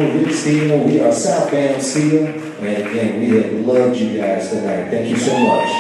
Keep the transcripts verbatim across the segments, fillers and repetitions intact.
Rick Steele. We are Southbound Seal. And again, we have loved you guys tonight. Thank you so much.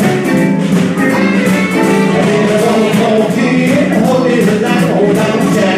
Hold on,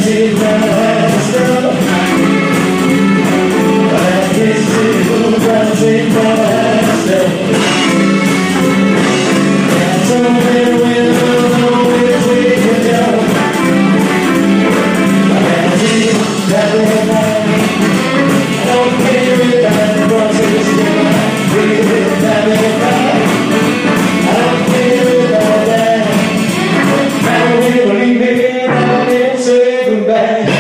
sit down and stuff. I can't sit down and sit down and stuff. I told me when I know which way to go. I did that little night. I don't care if I'm crossing the street. I did that little night. I don't care about that. I will leave it out and say goodbye.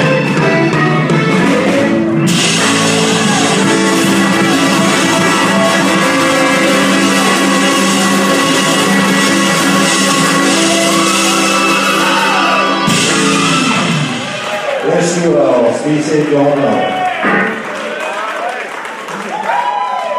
Bless you all. Stay safe going on.